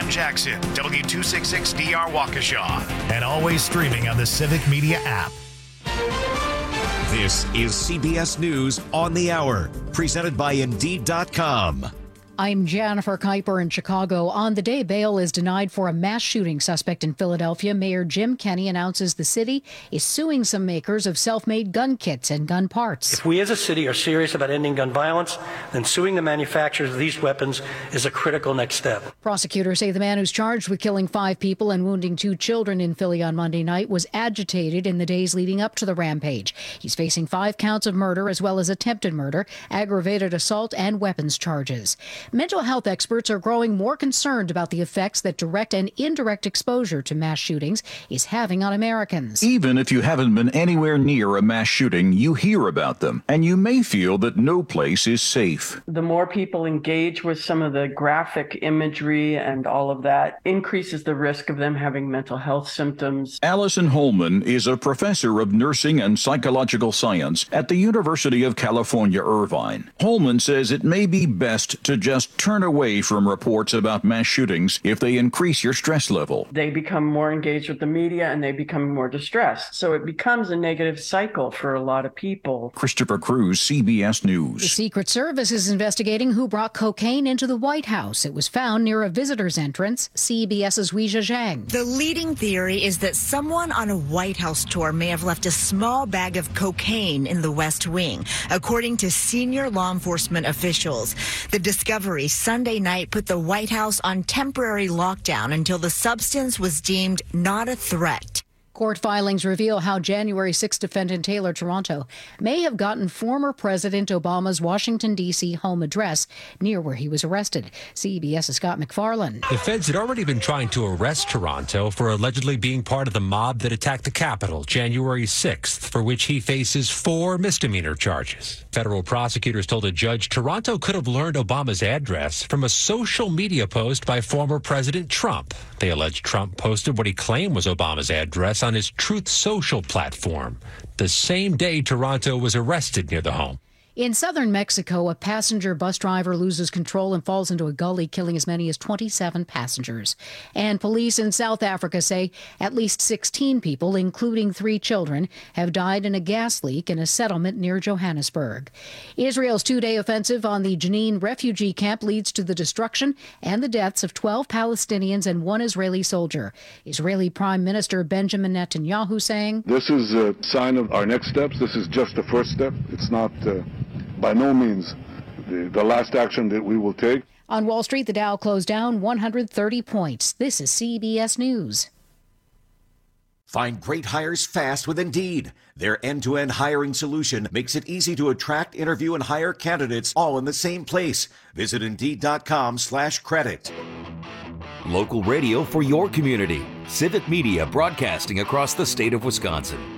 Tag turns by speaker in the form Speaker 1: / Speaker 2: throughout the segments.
Speaker 1: John Jackson, W266DR Waukesha, and always streaming on the Civic Media app.
Speaker 2: This is CBS News on the Hour, presented by Indeed.com.
Speaker 3: I'm Jennifer Kuiper in Chicago. On the day bail is denied for a mass shooting suspect in Philadelphia, Mayor Jim Kenney announces the city is suing some makers of self-made gun kits and gun parts.
Speaker 4: If we as a city are serious about ending gun violence, then suing the manufacturers of these weapons is a critical next step.
Speaker 3: Prosecutors say the man who's charged with killing 5 people and wounding 2 children in Philly on Monday night was agitated in the days leading up to the rampage. He's facing 5 counts of murder as well as attempted murder, aggravated assault, and weapons charges. Mental health experts are growing more concerned about the effects that direct and indirect exposure to mass shootings is having on Americans.
Speaker 5: Even if you haven't been anywhere near a mass shooting, you hear about them, and you may feel that no place is safe.
Speaker 6: The more people engage with some of the graphic imagery and all of that increases the risk of them having mental health symptoms.
Speaker 5: Allison Holman is a professor of nursing and psychological science at the University of California, Irvine. Holman says it may be best to just turn away from reports about mass shootings if they increase your stress level.
Speaker 6: They become more engaged with the media and they become more distressed. So it becomes a negative cycle for a lot of people.
Speaker 5: Christopher Cruz, CBS News.
Speaker 3: The Secret Service is investigating who brought cocaine into the White House. It was found near a visitor's entrance. CBS's Weijia Zhang.
Speaker 7: The leading theory is that someone on a White House tour may have left a small bag of cocaine in the West Wing, according to senior law enforcement officials. The discovery Sunday night put the White House on temporary lockdown until the substance was deemed not a threat.
Speaker 3: Court filings reveal how January 6 defendant Taylor Taranto may have gotten former President Obama's Washington, D.C. home address near where he was arrested. CBS's Scott McFarlane.
Speaker 8: The feds had already been trying to arrest Taranto for allegedly being part of the mob that attacked the Capitol January 6th, for which he faces 4 misdemeanor charges. Federal prosecutors told a judge Taranto could have learned Obama's address from a social media post by former President Trump. They alleged Trump posted what he claimed was Obama's address on his Truth Social platform, the same day Taranto was arrested near the home.
Speaker 3: In southern Mexico, a passenger bus driver loses control and falls into a gully, killing as many as 27 passengers. And police in South Africa say at least 16 people, including 3 children, have died in a gas leak in a settlement near Johannesburg. Israel's 2-day offensive on the Jenin refugee camp leads to the destruction and the deaths of 12 Palestinians and 1 Israeli soldier. Israeli Prime Minister Benjamin Netanyahu saying,
Speaker 9: "This is a sign of our next steps. This is just the first step. It's not by no means the last action that we will take."
Speaker 3: On Wall Street, the Dow closed down 130 points. This is CBS News.
Speaker 2: Find great hires fast with Indeed. Their end-to-end hiring solution makes it easy to attract, interview, and hire candidates all in the same place. Visit Indeed.com/credit.
Speaker 10: Local radio for your community. Civic Media broadcasting across the state of Wisconsin.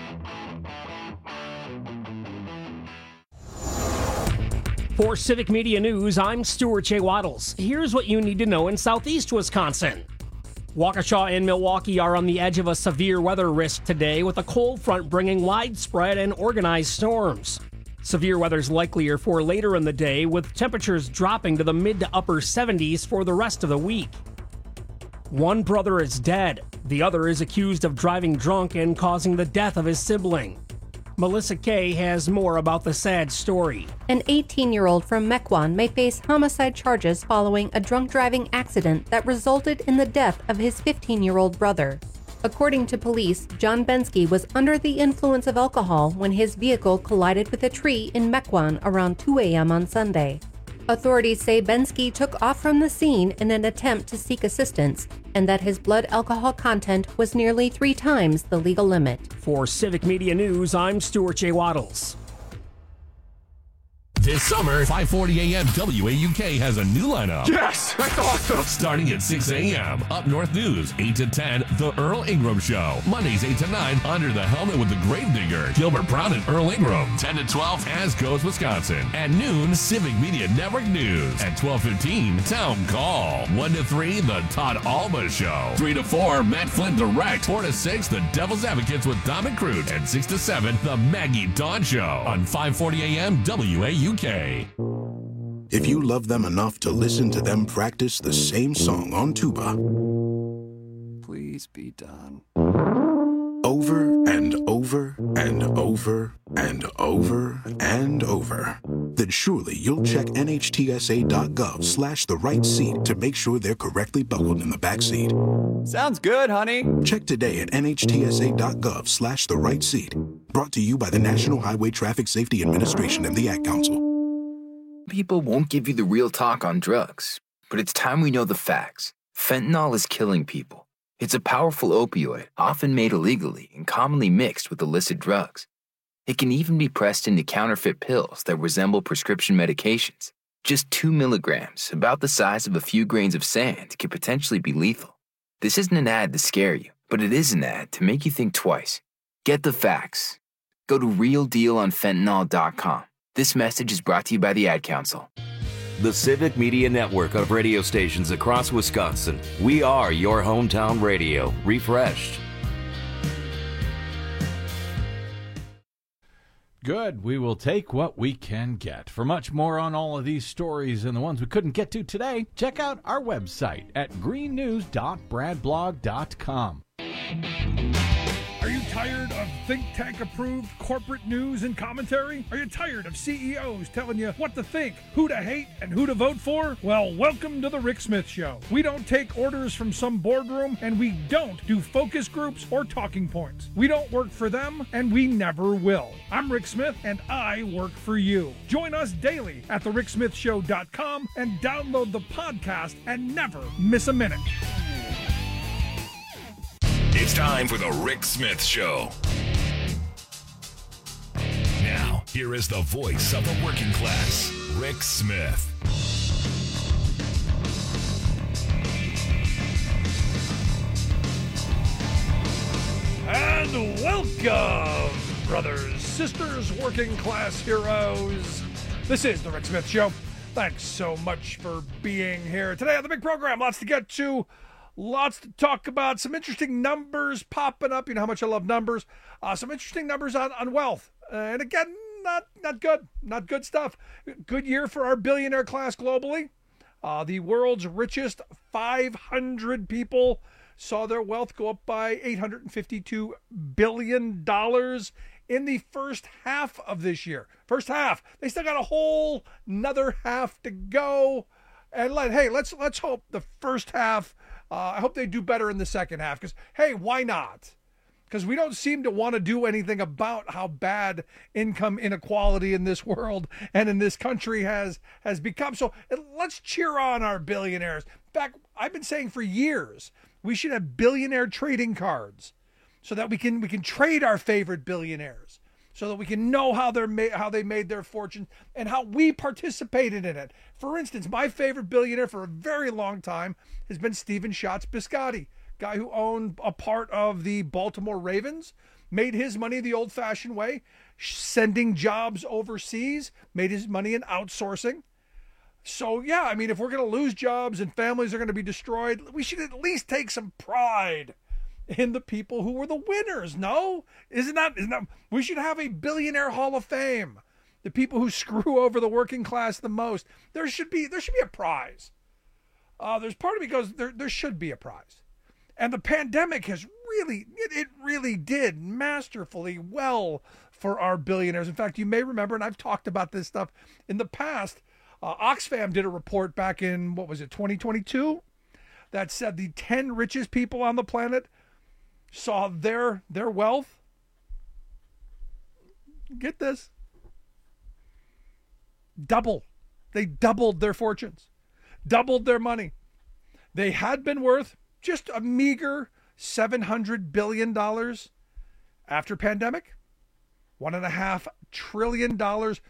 Speaker 11: For Civic Media News, I'm Stuart J. Waddles. Here's what you need to know in southeast Wisconsin. Waukesha and Milwaukee are on the edge of a severe weather risk today, with a cold front bringing widespread and organized storms. Severe weather's likelier for later in the day, with temperatures dropping to the mid to upper 70s for the rest of the week. One brother is dead. The other is accused of driving drunk and causing the death of his sibling. Melissa Kay has more about the sad story.
Speaker 12: An 18-year-old from Mequon may face homicide charges following a drunk driving accident that resulted in the death of his 15-year-old brother. According to police, John Bensky was under the influence of alcohol when his vehicle collided with a tree in Mequon around 2 a.m. on Sunday. Authorities say Bensky took off from the scene in an attempt to seek assistance, and that his blood alcohol content was nearly 3 times the legal limit.
Speaker 11: For Civic Media News, I'm Stuart J. Waddles.
Speaker 13: This summer, 5:40 a.m. WAUK has a new lineup.
Speaker 14: Yes, that's awesome.
Speaker 13: Starting at 6 a.m. Up North News, 8 to 10, The Earl Ingram Show. Mondays, 8 to 9, Under the Helmet with the Gravedigger, Gilbert Brown and Earl Ingram. 10 to 12, As Goes Wisconsin. At noon, Civic Media Network News. At 12:15, Town Call. 1 to 3, The Todd Alba Show. 3 to 4, Matt Flynn Direct. 4 to 6, The Devil's Advocates with Dom and Crute. And 6 to 7, The Maggie Dawn Show. On 5:40 a.m. WAUK.
Speaker 14: if you love them enough to listen to them practice the same song on tuba.
Speaker 15: Please be done.
Speaker 14: Over and over and over and over and over. Then surely you'll check NHTSA.gov/the right seat to make sure they're correctly buckled in the back seat.
Speaker 15: Sounds good, honey.
Speaker 14: Check today at NHTSA.gov/the right seat. Brought to you by the National Highway Traffic Safety Administration and the Ad Council.
Speaker 16: People won't give you the real talk on drugs, but it's time we know the facts. Fentanyl is killing people. It's a powerful opioid, often made illegally and commonly mixed with illicit drugs. It can even be pressed into counterfeit pills that resemble prescription medications. Just 2 milligrams, about the size of a few grains of sand, can potentially be lethal. This isn't an ad to scare you, but it is an ad to make you think twice. Get the facts. Go to realdealonfentanyl.com. This message is brought to you by the Ad Council.
Speaker 10: The Civic Media Network of radio stations across Wisconsin. We are your hometown radio, refreshed.
Speaker 17: Good. We will take what we can get. For much more on all of these stories and the ones we couldn't get to today, check out our website at greennews.bradblog.com.
Speaker 18: Are you tired of think tank approved corporate news and commentary? Are you tired of CEOs telling you what to think, who to hate, and who to vote for? Well, welcome to the Rick Smith Show. We don't take orders from some boardroom, and we don't do focus groups or talking points. We don't work for them, and we never will. I'm Rick Smith, and I work for you. Join us daily at thericksmithshow.com and download the podcast and never miss a minute.
Speaker 1: It's time for the Rick Smith Show. Now, here is the voice of the working class, Rick Smith.
Speaker 18: And welcome, brothers, sisters, working class heroes. This is the Rick Smith Show. Thanks so much for being here today on the big program. Lots to get to. Lots to talk about. Some interesting numbers popping up. You know how much I love numbers. Some interesting numbers on wealth. And again, not good. Not good stuff. Good year for our billionaire class globally. The world's richest 500 people saw their wealth go up by $852 billion in the first half of this year. First half. They still got a whole another half to go. And let's hope the first half. I hope they do better in the second half because, hey, why not? Because we don't seem to want to do anything about how bad income inequality in this world and in this country has become. So let's cheer on our billionaires. In fact, I've been saying for years we should have billionaire trading cards so that we can trade our favorite billionaires, so that we can know how they made their fortune and how we participated in it. For instance, my favorite billionaire for a very long time has been Stephen Schatz Biscotti, guy who owned a part of the Baltimore Ravens, made his money the old-fashioned way, sending jobs overseas, made his money in outsourcing. So, yeah, I mean, if we're going to lose jobs and families are going to be destroyed, we should at least take some pride in the people who were the winners. No? Isn't that we should have a billionaire hall of fame. The people who screw over the working class the most. There should be a prize. There's part of me goes, there should be a prize. And the pandemic has really did masterfully well for our billionaires. In fact, you may remember, and I've talked about this stuff in the past, Oxfam did a report back in, 2022, that said the 10 richest people on the planet saw their wealth, get this, double. They doubled their fortunes, doubled their money. They had been worth just a meager $700 billion after pandemic. $1.5 trillion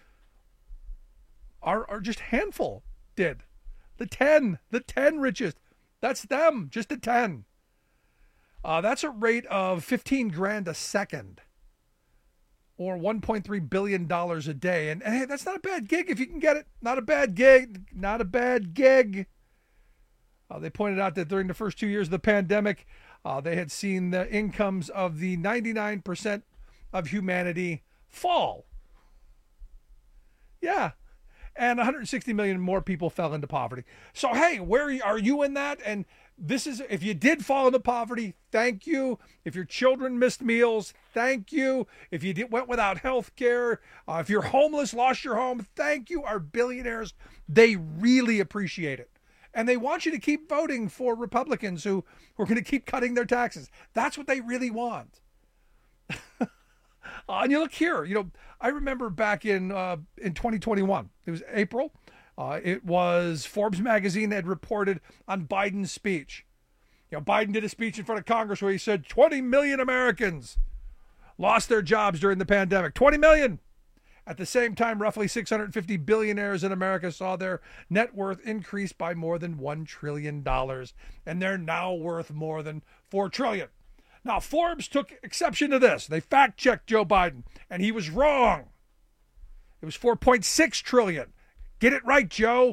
Speaker 18: are just handful did. The 10 richest. That's them, just the 10. That's a rate of 15 grand a second, or $1.3 billion a day. And hey, that's not a bad gig if you can get it. Not a bad gig. Not a bad gig. They pointed out that during the first 2 years of the pandemic, they had seen the incomes of the 99% of humanity fall. Yeah. and 160 million more people fell into poverty. So, hey, where are you in that? And this is, if you did fall into poverty, thank you. If your children missed meals, thank you. If you went without health care, if you're homeless, lost your home, thank you. Our billionaires, they really appreciate it. And they want you to keep voting for Republicans who are going to keep cutting their taxes. That's what they really want. And you look here, I remember back in 2021, it was April. It was Forbes magazine that had reported on Biden's speech. Biden did a speech in front of Congress where he said 20 million Americans lost their jobs during the pandemic. 20 million. At the same time, roughly 650 billionaires in America saw their net worth increase by more than $1 trillion, and they're now worth more than $4 trillion. Now, Forbes took exception to this. They fact-checked Joe Biden, and he was wrong. It was $4.6 trillion. Get it right, Joe.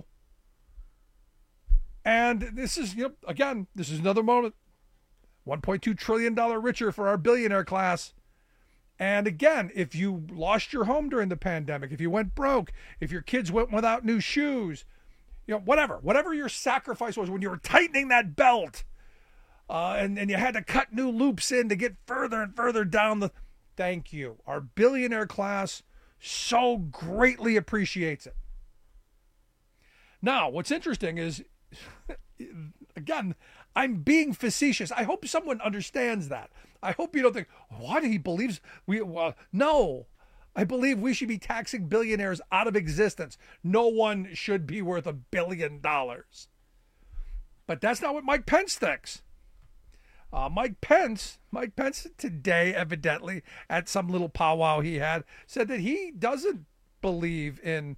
Speaker 18: And this is, again, this is another moment. $1.2 trillion richer for our billionaire class. And again, if you lost your home during the pandemic, if you went broke, if your kids went without new shoes, whatever your sacrifice was when you were tightening that belt, and you had to cut new loops in to get further and further down the, thank you. Our billionaire class so greatly appreciates it. Now, what's interesting is, again, I'm being facetious. I hope someone understands that. I hope you don't think, what, he believes no. I believe we should be taxing billionaires out of existence. No one should be worth $1 billion. But that's not what Mike Pence thinks. Mike Pence today, evidently, at some little powwow he had, said that he doesn't believe in,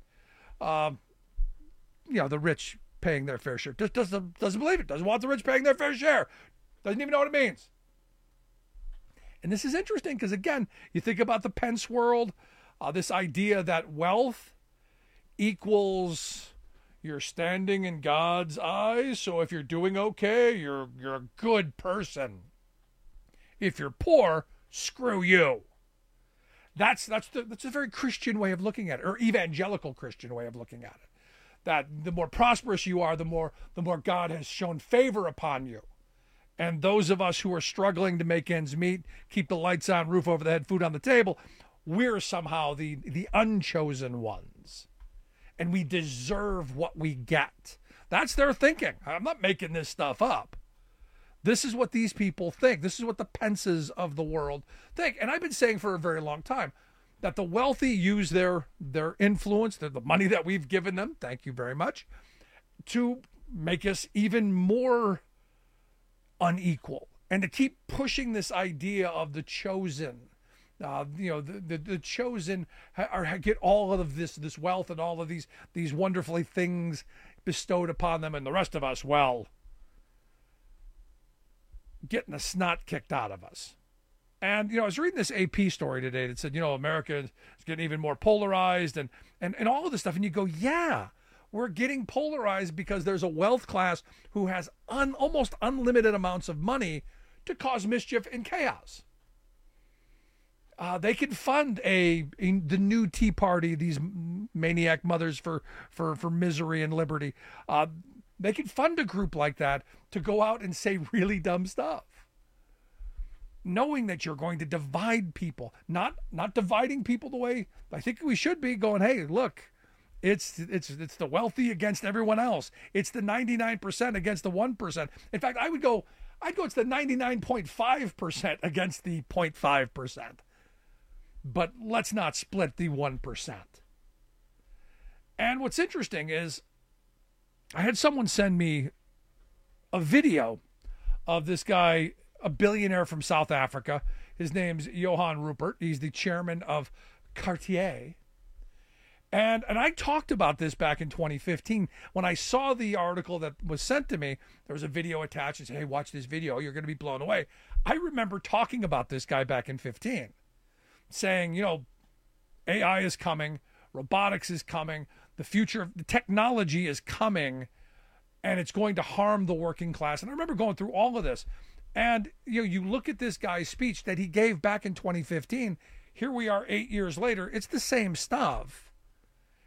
Speaker 18: the rich paying their fair share. Just doesn't believe it. Doesn't want the rich paying their fair share. Doesn't even know what it means. And this is interesting because, again, you think about the Pence world, this idea that wealth equals your standing in God's eyes. So if you're doing okay, you're a good person. If you're poor, screw you. That's a very Christian way of looking at it, or evangelical Christian way of looking at it. That the more prosperous you are, the more God has shown favor upon you. And those of us who are struggling to make ends meet, keep the lights on, roof over the head, food on the table, we're somehow the unchosen ones. And we deserve what we get. That's their thinking. I'm not making this stuff up. This is what these people think. This is what the Pences of the world think. And I've been saying for a very long time that the wealthy use their influence, the money that we've given them, thank you very much, to make us even more unequal, and to keep pushing this idea of the chosen. The chosen get all of this wealth and all of these wonderful things bestowed upon them, and the rest of us, well, getting the snot kicked out of us. And I was reading this AP story today that said, America is getting even more polarized and all of this stuff, and you go, yeah, we're getting polarized because there's a wealth class who has almost unlimited amounts of money to cause mischief and chaos. They can fund the new Tea Party, these maniac mothers for misery and liberty. They can fund a group like that to go out and say really dumb stuff, knowing that you're going to divide people, not dividing people the way I think we should be. Going, hey, look, it's the wealthy against everyone else. It's the 99% against the 1%. In fact, I'd go it's the 99.5% against the 0.5%. But let's not split the 1%. And what's interesting is I had someone send me a video of this guy, a billionaire from South Africa. His name's Johan Rupert. He's the chairman of Cartier. And I talked about this back in 2015. When I saw the article that was sent to me, there was a video attached and said, hey, watch this video. You're going to be blown away. I remember talking about this guy back in 15, saying, AI is coming, robotics is coming, the future of the technology is coming, and it's going to harm the working class. And I remember going through all of this. And you look at this guy's speech that he gave back in 2015. Here we are 8 years later. It's the same stuff.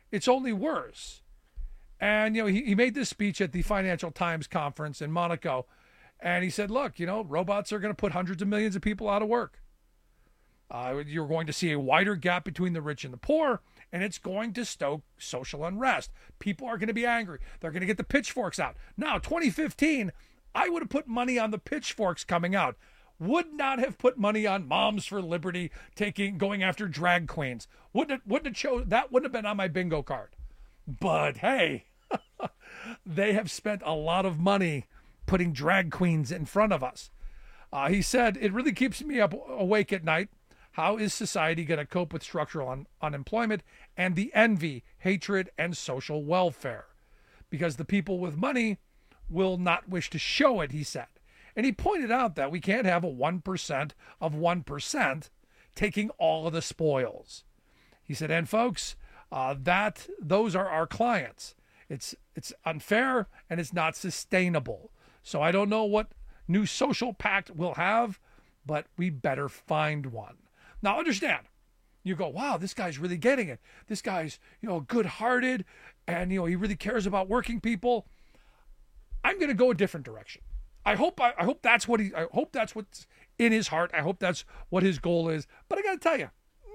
Speaker 18: It's only worse. And, he made this speech at the Financial Times conference in Monaco. And he said, look, robots are going to put hundreds of millions of people out of work. You're going to see a wider gap between the rich and the poor, and it's going to stoke social unrest. People are going to be angry. They're going to get the pitchforks out. Now, 2015, I would have put money on the pitchforks coming out. Would not have put money on Moms for Liberty going after drag queens. That wouldn't have been on my bingo card. But hey, they have spent a lot of money putting drag queens in front of us. He said, it really keeps me awake at night. How is society going to cope with structural unemployment and the envy, hatred, and social welfare? Because the people with money will not wish to show it, he said. And he pointed out that we can't have a 1% of 1% taking all of the spoils. He said, and folks, those are our clients. It's unfair and it's not sustainable. So I don't know what new social pact we'll have, but we better find one. Now understand, you go, wow, this guy's really getting it. This guy's, good-hearted, and he really cares about working people. I'm going to go a different direction. I hope that's what's in his heart. I hope that's what his goal is. But I got to tell you,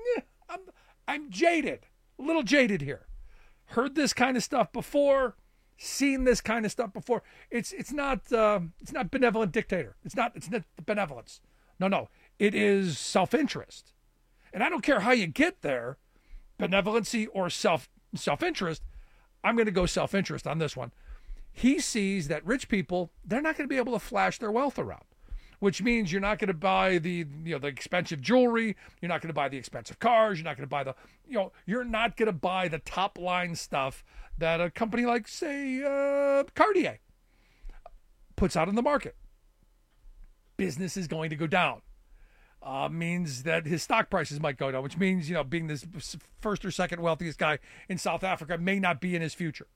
Speaker 18: I'm jaded, a little jaded here. Heard this kind of stuff before, seen this kind of stuff before. It's not benevolent dictator. It's not benevolence. No, it is self-interest. And I don't care how you get there, benevolency or self-interest. I'm going to go self-interest on this one. He sees that rich people, they're not going to be able to flash their wealth around, which means you're not going to buy the expensive jewelry. You're not going to buy the expensive cars. You're not going to buy you're not going to buy the top line stuff that a company like, say, Cartier puts out in the market. Business is going to go down. Means that his stock prices might go down, which means, being this first or second wealthiest guy in South Africa may not be in his future.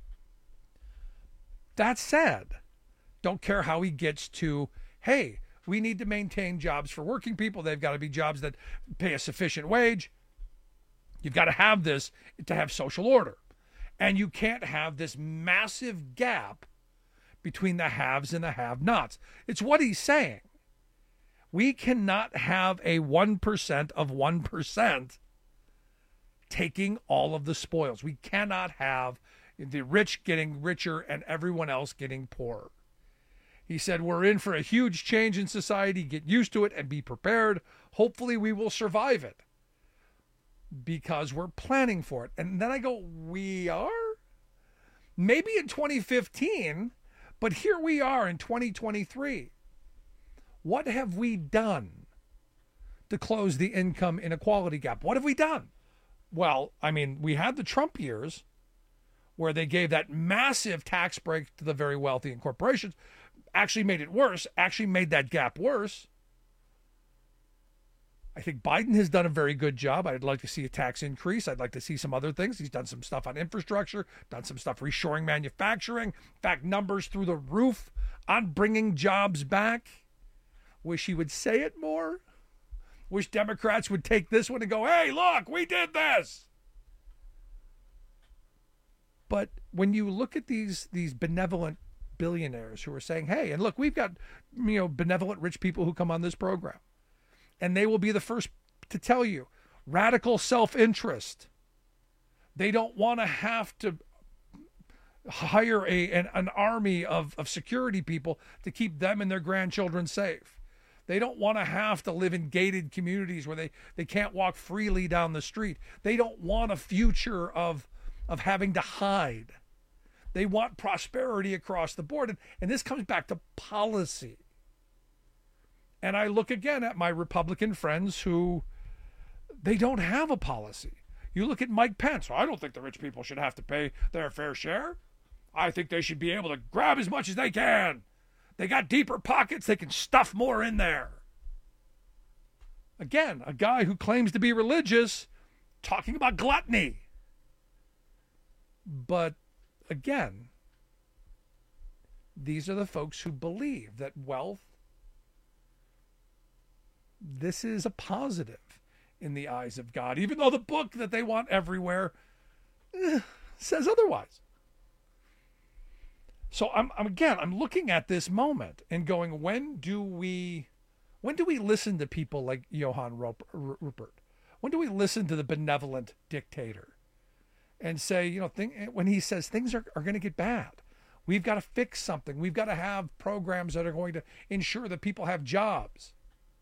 Speaker 18: That said, don't care how he gets to, hey, we need to maintain jobs for working people. They've got to be jobs that pay a sufficient wage. You've got to have this to have social order. And you can't have this massive gap between the haves and the have-nots. It's what he's saying. We cannot have a 1% of 1% taking all of the spoils. We cannot have the rich getting richer and everyone else getting poorer. He said, we're in for a huge change in society. Get used to it and be prepared. Hopefully we will survive it because we're planning for it. And then I go, we are? Maybe in 2015, but here we are in 2023. What have we done to close the income inequality gap? What have we done? Well, we had the Trump years where they gave that massive tax break to the very wealthy and corporations, actually made it worse, actually made that gap worse. I think Biden has done a very good job. I'd like to see a tax increase. I'd like to see some other things. He's done some stuff on infrastructure, done some stuff reshoring manufacturing. In fact, numbers through the roof on bringing jobs back. Wish he would say it more. Wish Democrats would take this one and go, hey, look, we did this. But when you look at these benevolent billionaires who are saying, hey, and look, we've got, benevolent rich people who come on this program, and they will be the first to tell you, radical self-interest. They don't want to have to hire an army of security people to keep them and their grandchildren safe. They don't want to have to live in gated communities where they can't walk freely down the street. They don't want a future of having to hide. They want prosperity across the board. And this comes back to policy. And I look again at my Republican friends who, they don't have a policy. You look at Mike Pence. I don't think the rich people should have to pay their fair share. I think they should be able to grab as much as they can. They got deeper pockets. They can stuff more in there. Again, a guy who claims to be religious talking about gluttony. But again, these are the folks who believe that wealth, this is a positive in the eyes of God, even though the book that they want everywhere says otherwise. So I'm looking at this moment and going, when do we listen to people like Johann Rupert? When do we listen to the benevolent dictator and say, when he says things are going to get bad, we've got to fix something. We've got to have programs that are going to ensure that people have jobs.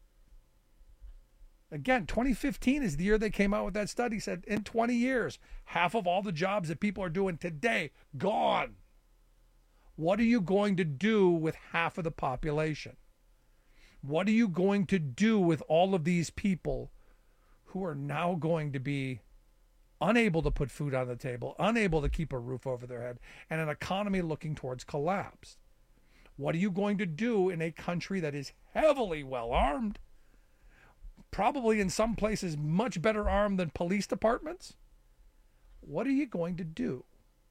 Speaker 18: Again, 2015 is the year they came out with that study, said in 20 years, half of all the jobs that people are doing today, gone. What are you going to do with half of the population? What are you going to do with all of these people who are now going to be unable to put food on the table, unable to keep a roof over their head, and an economy looking towards collapse? What are you going to do in a country that is heavily well-armed? Probably in some places much better armed than police departments? What are you going to do?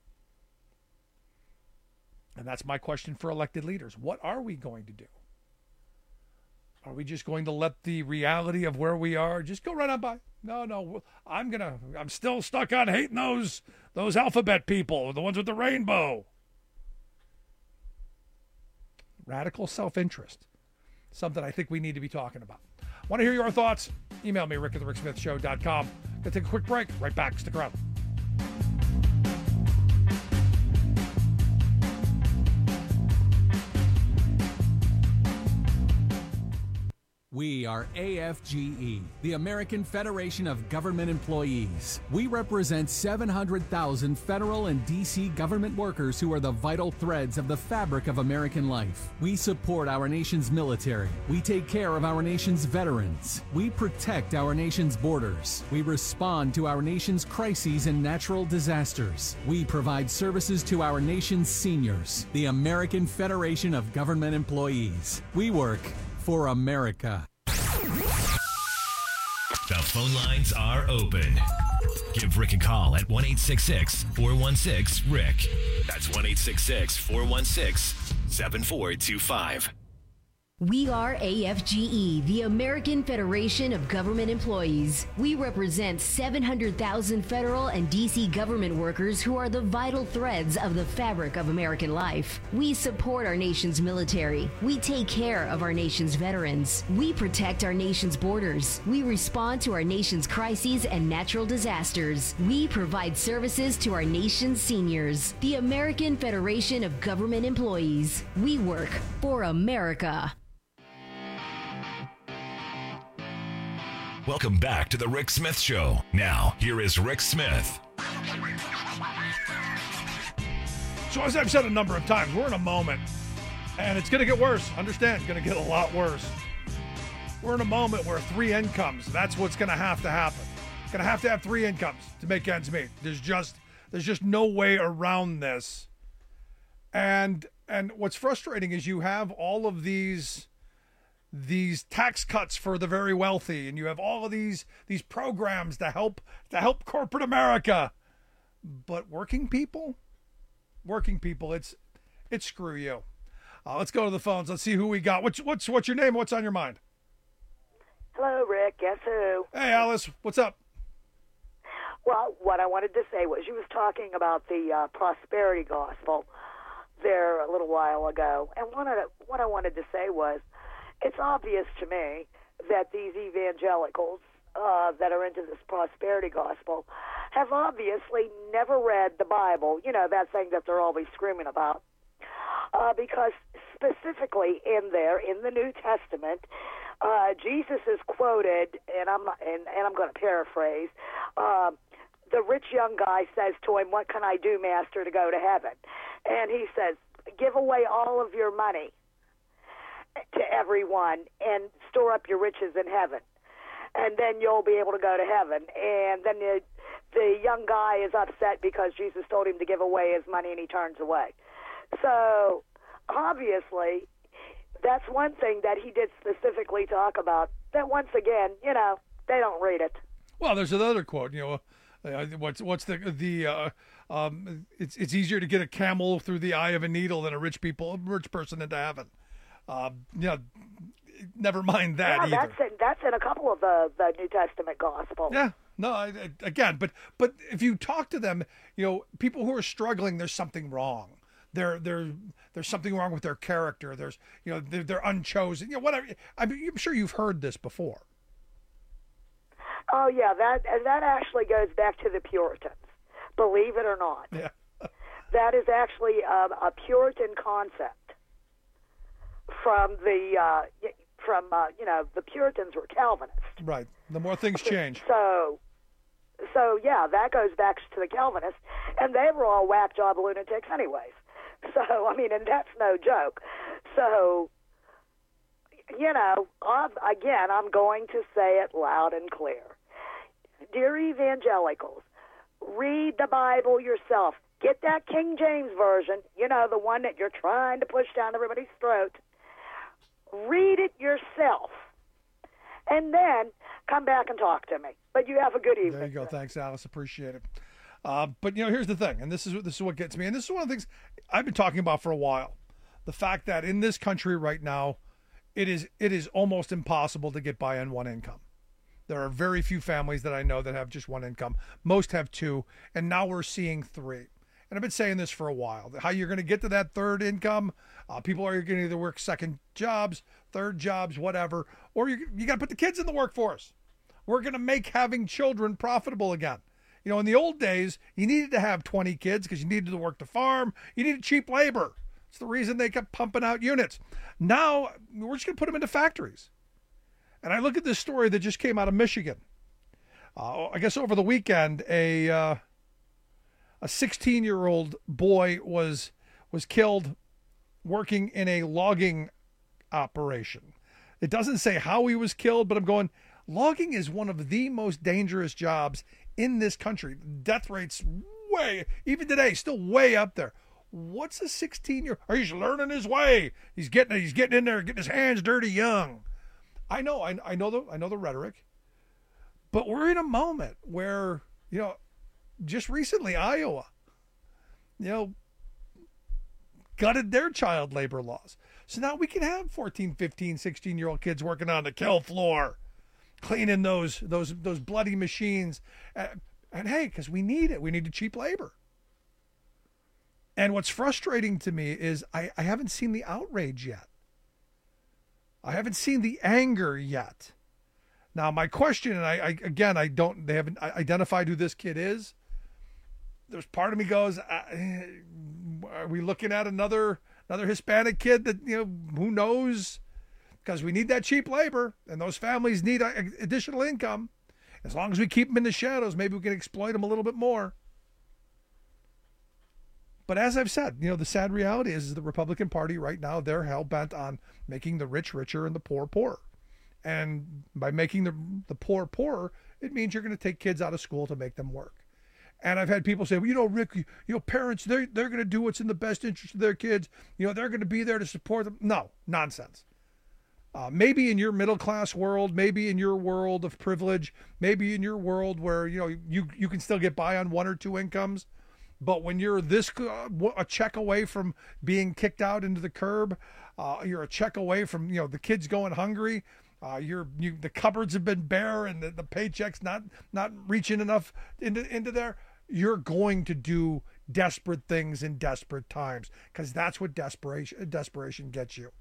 Speaker 18: And that's my question for elected leaders. What are we going to do? Are we just going to let the reality of where we are just go right on by? No, I'm still stuck on hating those alphabet people, the ones with the rainbow. Radical self-interest. Something I think we need to be talking about. Want to hear your thoughts? Email me, rick@thericksmithshow.com. Gonna take a quick break. Right back. Stick around.
Speaker 19: We are AFGE, the American Federation of Government Employees. We represent 700,000 federal and D.C. government workers who are the vital threads of the fabric of American life. We support our nation's military. We take care of our nation's veterans. We protect our nation's borders. We respond to our nation's crises and natural disasters. We provide services to our nation's seniors. The American Federation of Government Employees. We work for America.
Speaker 1: The phone lines are open. Give Rick a call at 1-866-416-RICK. That's 1-866-416-7425.
Speaker 20: We are AFGE, the American Federation of Government Employees. We represent 700,000 federal and D.C. government workers who are the vital threads of the fabric of American life. We support our nation's military. We take care of our nation's veterans. We protect our nation's borders. We respond to our nation's crises and natural disasters. We provide services to our nation's seniors. The American Federation of Government Employees. We work for America.
Speaker 1: Welcome back to the Rick Smith Show. Now, here is Rick Smith.
Speaker 18: So as I've said a number of times, we're in a moment, and it's going to get worse. Understand, it's going to get a lot worse. We're in a moment where three incomes, that's what's going to have to happen. Going to have 3 incomes to make ends meet. There's just no way around this. And what's frustrating is you have all of these tax cuts for the very wealthy, and you have all of these programs to help corporate America. But working people, it's screw you. Let's go to the phones. Let's see who we got. What's your name? What's on your mind?
Speaker 21: Hello, Rick. Guess who?
Speaker 18: Hey, Alice. What's up?
Speaker 21: Well, what I wanted to say was you was talking about the prosperity gospel there a little while ago, and what I wanted to say was, it's obvious to me that these evangelicals that are into this prosperity gospel have obviously never read the Bible, that thing that they're always screaming about, because specifically in the New Testament, Jesus is quoted, and I'm going to paraphrase. The rich young guy says to him, "What can I do, Master, to go to heaven?" And he says, "Give away all of your money to everyone and store up your riches in heaven, and then you'll be able to go to heaven." And then the young guy is upset because Jesus told him to give away his money, and he turns away. So obviously that's one thing that he did specifically talk about, that once again, they don't read it.
Speaker 18: Well, there's another quote, what's the it's easier to get a camel through the eye of a needle than a rich person into heaven. Never mind that either.
Speaker 21: That's in a couple of the New Testament Gospels.
Speaker 18: Yeah, No, again, but if you talk to them, people who are struggling, there's something wrong. There's something wrong with their character. There's, they're unchosen. Whatever. I'm sure you've heard this before.
Speaker 21: Oh yeah, that actually goes back to the Puritans. Believe it or not.
Speaker 18: Yeah.
Speaker 21: That is actually a Puritan concept from the Puritans were Calvinists.
Speaker 18: Right. The more things change.
Speaker 21: So yeah, that goes back to the Calvinists, and they were all whack job lunatics anyways. So and that's no joke. So I'm going to say it loud and clear. Dear evangelicals, read the Bible yourself. Get that King James Version, the one that you're trying to push down everybody's throat. Read it yourself. And then come back and talk to me. But you have a good evening.
Speaker 18: There you go. Thanks, Alice. Appreciate it. But here's the thing, and this is what gets me, and this is one of the things I've been talking about for a while. The fact that in this country right now, it is almost impossible to get by on one income. There are very few families that I know that have just one income. Most have two, and now we're seeing three. And I've been saying this for a while. How you're going to get to that third income, people are going to either work second jobs, third jobs, whatever, or you got to put the kids in the workforce. We're going to make having children profitable again. In the old days, you needed to have 20 kids because you needed to work the farm. You needed cheap labor. It's the reason they kept pumping out units. Now, we're just going to put them into factories. And I look at this story that just came out of Michigan. I guess over the weekend, a 16-year-old boy was killed working in a logging operation. It doesn't say how he was killed, but I'm going, logging is one of the most dangerous jobs in this country. Death rates even today, still way up there. What's a 16-year-old? He's learning his way. He's getting in there, getting his hands dirty young. I know the rhetoric, but we're in a moment where, just recently Iowa, gutted their child labor laws. So now we can have 14, 15, 16-year-old kids working on the kill floor, cleaning those bloody machines. And hey, because we need it. We need the cheap labor. And what's frustrating to me is I haven't seen the outrage yet. I haven't seen the anger yet. Now, my question, and they haven't identified who this kid is. There's part of me goes, are we looking at another Hispanic kid that, who knows? Because we need that cheap labor, and those families need additional income. As long as we keep them in the shadows, maybe we can exploit them a little bit more. But as I've said, the sad reality is the Republican Party right now, they're hell-bent on making the rich richer and the poor poorer. And by making the poor poorer, it means you're going to take kids out of school to make them work. And I've had people say, well, Rick, parents, they're going to do what's in the best interest of their kids. They're going to be there to support them. No, nonsense. Maybe in your middle-class world, maybe in your world of privilege, maybe in your world where, you can still get by on one or two incomes. But when you're a check away from being kicked out into the curb, you're a check away from, the kids going hungry, the cupboards have been bare and the paycheck's not reaching enough into there, you're going to do desperate things in desperate times, because that's what desperation gets you.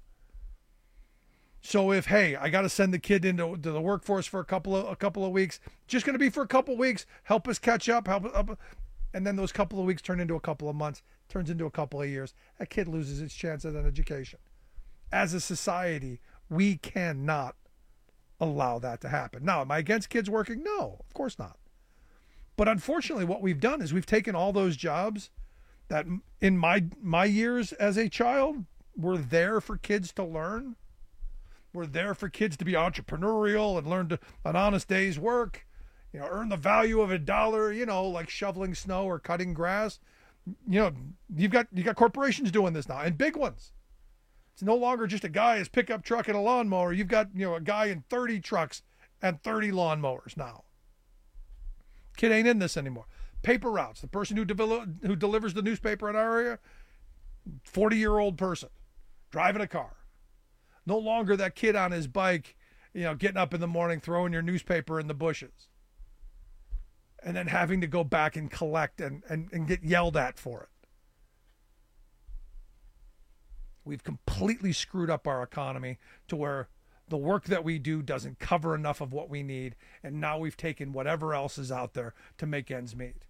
Speaker 18: So if, hey, I got to send the kid into the workforce for a couple of weeks, just going to be for a couple of weeks, help us catch up, and then those couple of weeks turn into a couple of months, turns into a couple of years. That kid loses its chance at an education. As a society, we cannot allow that to happen. Now, am I against kids working? No, of course not. But unfortunately, what we've done is we've taken all those jobs that in my years as a child were there for kids to learn. We're there for kids to be entrepreneurial and learn an honest day's work. Earn the value of $1, like shoveling snow or cutting grass. You've got corporations doing this now, and big ones. It's no longer just a guy, his pickup truck and a lawnmower. You've got, a guy in 30 trucks and 30 lawnmowers now. Kid ain't in this anymore. Paper routes. The person who delivers the newspaper in our area, 40-year-old person driving a car. No longer that kid on his bike, getting up in the morning, throwing your newspaper in the bushes. and then having to go back and collect and get yelled at for it. We've completely screwed up our economy to where the work that we do doesn't cover enough of what we need, and now we've taken whatever else is out there to make ends meet.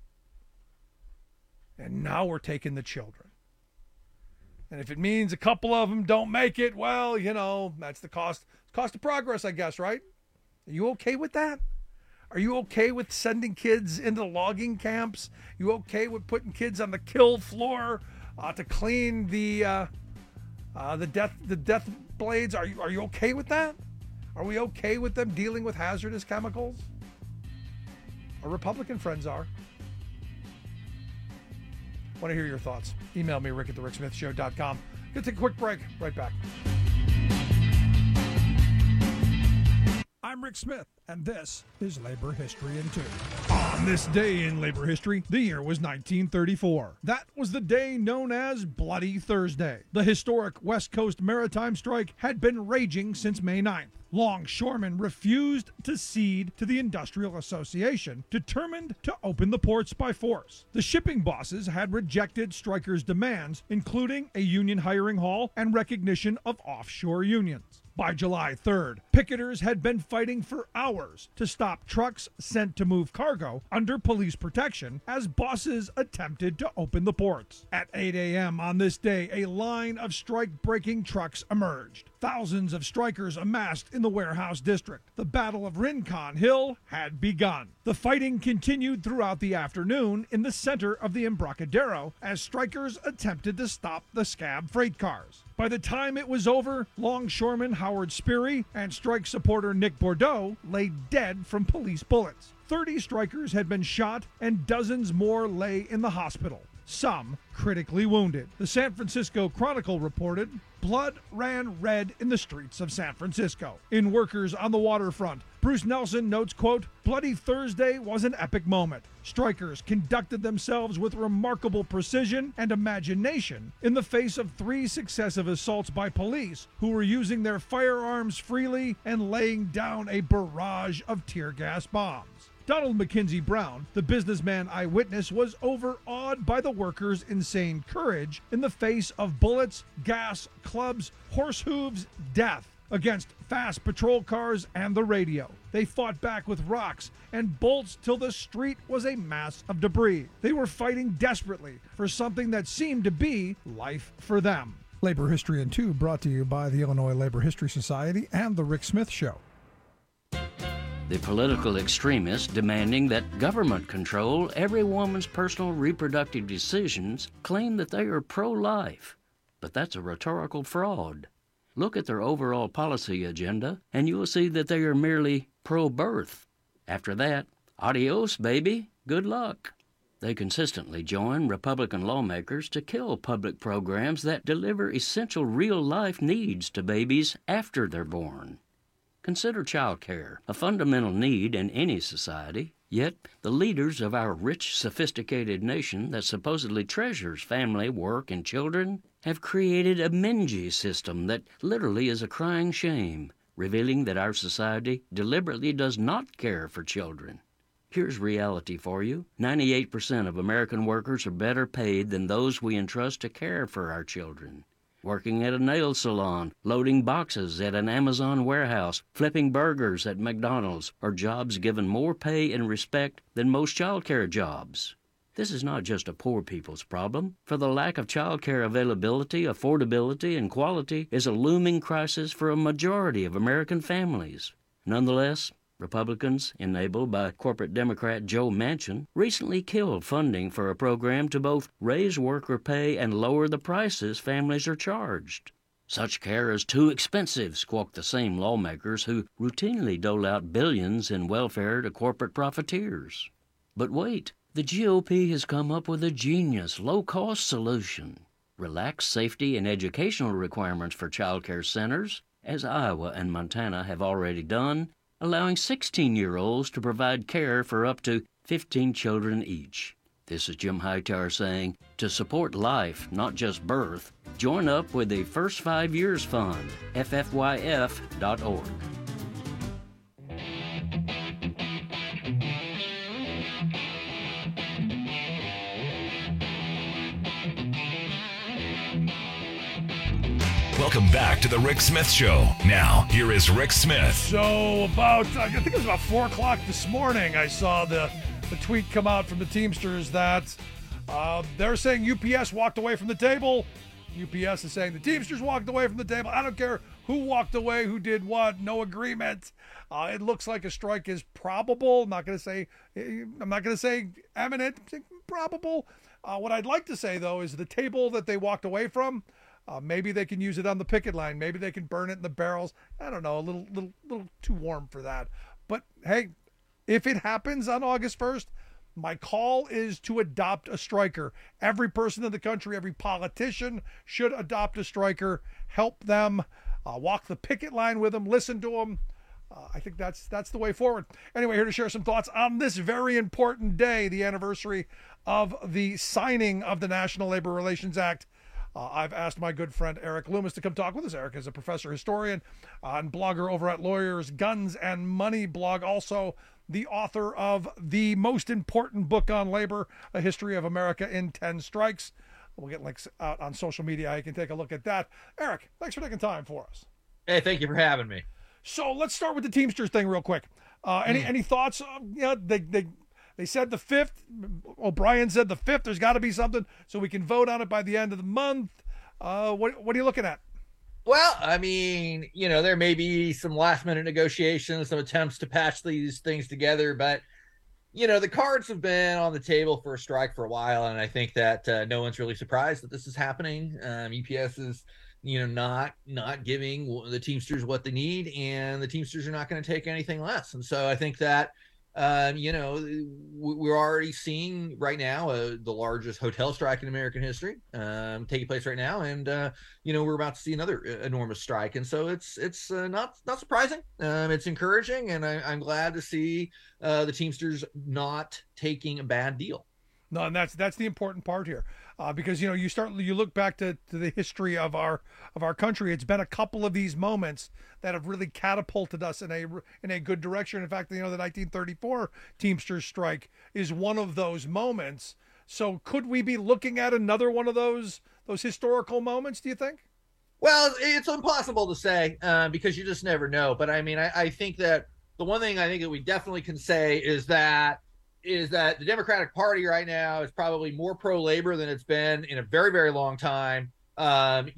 Speaker 18: And now we're taking the children. And if it means a couple of them don't make it, well, that's the cost of progress, I guess, right? Are you okay with that? Are you okay with sending kids into logging camps? You okay with putting kids on the kill floor to clean the death blades? Are you okay with that? Are we okay with them dealing with hazardous chemicals? Our Republican friends are. Want to hear your thoughts? Email me, rick@thericksmithshow.com. Gonna take a quick break. Right back. I'm Rick Smith, and this is Labor History in 2. On this day in labor history, the year was 1934. That was the day known as Bloody Thursday. The historic West Coast maritime strike had been raging since May 9th. Longshoremen refused to cede to the Industrial Association, determined to open the ports by force. The shipping bosses had rejected strikers' demands, including a union hiring hall and recognition of offshore unions. By July 3rd, picketers had been fighting for hours to stop trucks sent to move cargo under police protection as bosses attempted to open the ports. At 8 a.m. on this day, a line of strike-breaking trucks emerged. Thousands of strikers amassed in the warehouse district. The Battle of Rincon Hill had begun. The fighting continued throughout the afternoon in the center of the Embarcadero as strikers attempted to stop the scab freight cars. By the time it was over, longshoreman Howard Sperry and strike supporter Nick Bordeaux lay dead from police bullets. 30 strikers had been shot and dozens more lay in the hospital, some critically wounded. The San Francisco Chronicle reported, blood ran red in the streets of San Francisco. In Workers on the Waterfront, Bruce Nelson notes, quote, Bloody Thursday was an epic moment. Strikers conducted themselves with remarkable precision and imagination in the face of 3 successive assaults by police who were using their firearms freely and laying down a barrage of tear gas bombs. Donald McKenzie Brown, the businessman eyewitness, was overawed by the workers' insane courage in the face of bullets, gas, clubs, horse hooves, death against fast patrol cars and the radio. They fought back with rocks and bolts till the street was a mass of debris. They were fighting desperately for something that seemed to be life for them. Labor History in 2 brought to you by the Illinois Labor History Society and The Rick Smith Show.
Speaker 4: The political extremists demanding that government control every woman's personal reproductive decisions claim that they are pro-life. But that's a rhetorical fraud. Look at their overall policy agenda, and you will see that they are merely pro-birth. After that, adios, baby, good luck. They consistently join Republican lawmakers to kill public programs that deliver essential real-life needs to babies after they're born. Consider child care, a fundamental need in any society. Yet, the leaders of our rich, sophisticated nation that supposedly treasures family, work, and children have created a Menji system that literally is a crying shame, revealing that our society deliberately does not care for children. Here's reality for you. 98% of American workers are better paid than those we entrust to care for our children. Working at a nail salon, loading boxes at an Amazon warehouse, flipping burgers at McDonald's are jobs given more pay and respect than most child care jobs. This is not just a poor people's problem, for the lack of child care availability, affordability, and quality is a looming crisis for a majority of American families. Nonetheless, Republicans, enabled by corporate Democrat Joe Manchin, recently killed funding for a program to both raise worker pay and lower the prices families are charged. Such care is too expensive, squawk the same lawmakers who routinely dole out billions in welfare to corporate profiteers. But wait, the GOP has come up with a genius, low-cost solution. Relax safety and educational requirements for child care centers, as Iowa and Montana have already done, allowing 16-year-olds to provide care for up to 15 children each. This is Jim Hightower saying, to support life, not just birth, join up with the First 5 Years Fund, ffyf.org.
Speaker 13: Welcome back to the Rick Smith Show. Now, here is Rick Smith.
Speaker 18: So I think it was about 4 o'clock this morning, I saw the tweet come out from the Teamsters that they're saying UPS walked away from the table. UPS is saying the Teamsters walked away from the table. I don't care who walked away, who did what, no agreement. It looks like a strike is probable. I'm not going to say imminent, probable. What I'd like to say, though, is the table that they walked away from, maybe they can use it on the picket line. Maybe they can burn it in the barrels. I don't know, a little too warm for that. But, hey, if it happens on August 1st, my call is to adopt a striker. Every person in the country, every politician should adopt a striker, help them, walk the picket line with them, listen to them. I think that's the way forward. Anyway, here to share some thoughts on this very important day, the anniversary of the signing of the National Labor Relations Act. I've asked my good friend Eric Loomis to come talk with us. Eric is a professor historian and blogger over at Lawyers, Guns, and Money blog. Also, the author of the most important book on labor, A History of America in 10 Strikes. We'll get links out on social media. You can take a look at that. Eric, thanks for taking time for us.
Speaker 6: Hey, thank you for having me.
Speaker 18: So let's start with the Teamsters thing real quick. Any thoughts? They said the 5th. O'Brien said the 5th. There's got to be something so we can vote on it by the end of the month. What are you looking at?
Speaker 6: Well, I mean, there may be some last-minute negotiations, some attempts to patch these things together, but, the cards have been on the table for a strike for a while, and I think that no one's really surprised that this is happening. UPS is, not giving the Teamsters what they need, and the Teamsters are not going to take anything less. And so I think that, we're already seeing right now the largest hotel strike in American history taking place right now, and we're about to see another enormous strike, and so it's not surprising. It's encouraging, and I'm glad to see the Teamsters not taking a bad deal.
Speaker 18: No, and that's the important part here, because you look back to the history of our country. It's been a couple of these moments that have really catapulted us in a good direction. In fact, the 1934 Teamsters strike is one of those moments. So could we be looking at another one of those historical moments, do you think?
Speaker 6: Well, it's impossible to say because you just never know. But I mean, I think that the one thing I think that we definitely can say is that the Democratic Party right now is probably more pro-labor than it's been in a very, very long time. That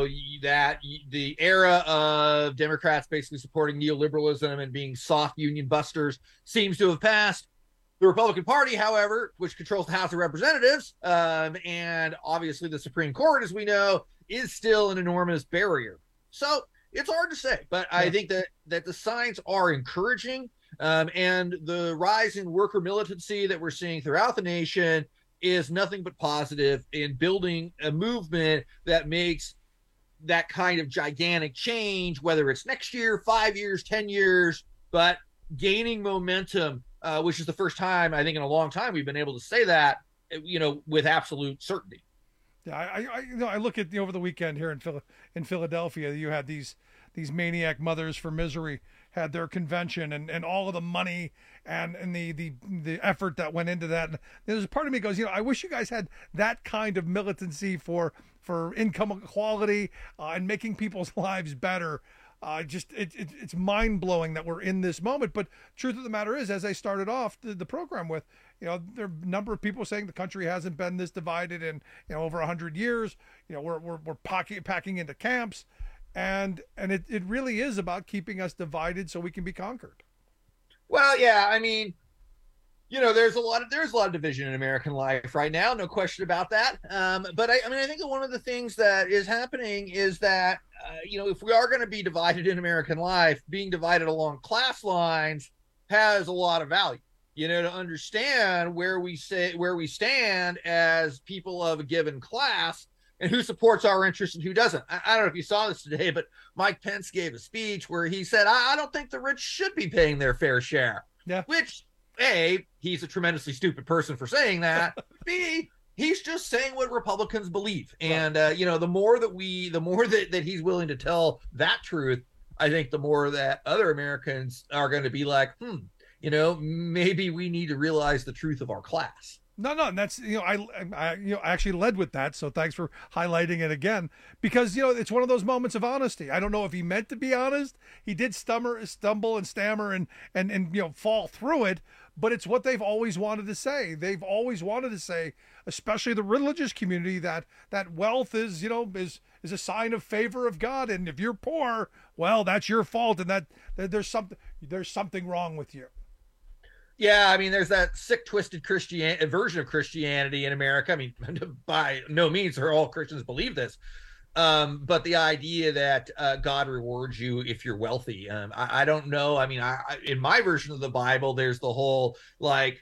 Speaker 6: the era of Democrats basically supporting neoliberalism and being soft union busters seems to have passed. The Republican Party, however, which controls the House of Representatives, and obviously the Supreme Court, as we know, is still an enormous barrier. So it's hard to say, but I think that the signs are encouraging. And the rise in worker militancy that we're seeing throughout the nation is nothing but positive in building a movement that makes that kind of gigantic change, whether it's next year, 5 years, 10 years, but gaining momentum, which is the first time I think in a long time we've been able to say that, with absolute certainty.
Speaker 18: Yeah, I look at over the weekend here in Philadelphia, you had these maniac mothers for misery had their convention and all of the money and the effort that went into that. And there's a part of me goes, I wish you guys had that kind of militancy for income equality and making people's lives better. It's mind-blowing that we're in this moment. But truth of the matter is, as I started off the program with, there are a number of people saying the country hasn't been this divided in over 100 years. We're packing into camps. And it really is about keeping us divided so we can be conquered.
Speaker 6: Well, yeah, I mean, there's a lot of division in American life right now, no question about that. But I think that one of the things that is happening is that if we are going to be divided in American life, being divided along class lines has a lot of value. To understand where we stand as people of a given class. And who supports our interests and who doesn't. I don't know if you saw this today, but Mike Pence gave a speech where he said, I don't think the rich should be paying their fair share.
Speaker 18: Yeah.
Speaker 6: Which, A, he's a tremendously stupid person for saying that. B, he's just saying what Republicans believe. And, the more that he's willing to tell that truth, I think the more that other Americans are going to be like, maybe we need to realize the truth of our class.
Speaker 18: No, and that's, I actually led with that, so thanks for highlighting it again, because it's one of those moments of honesty. I don't know if he meant to be honest. He did stumble and stammer and fall through it, but it's what they've always wanted to say. They've always wanted to say, especially the religious community, that wealth is a sign of favor of God, and if you're poor, well, that's your fault, and that there's something wrong with you.
Speaker 6: Yeah, I mean, there's that sick, twisted version of Christianity in America. I mean, by no means are all Christians believe this, but the idea that God rewards you if you're wealthy. I don't know. I mean, I in my version of the Bible, there's the whole the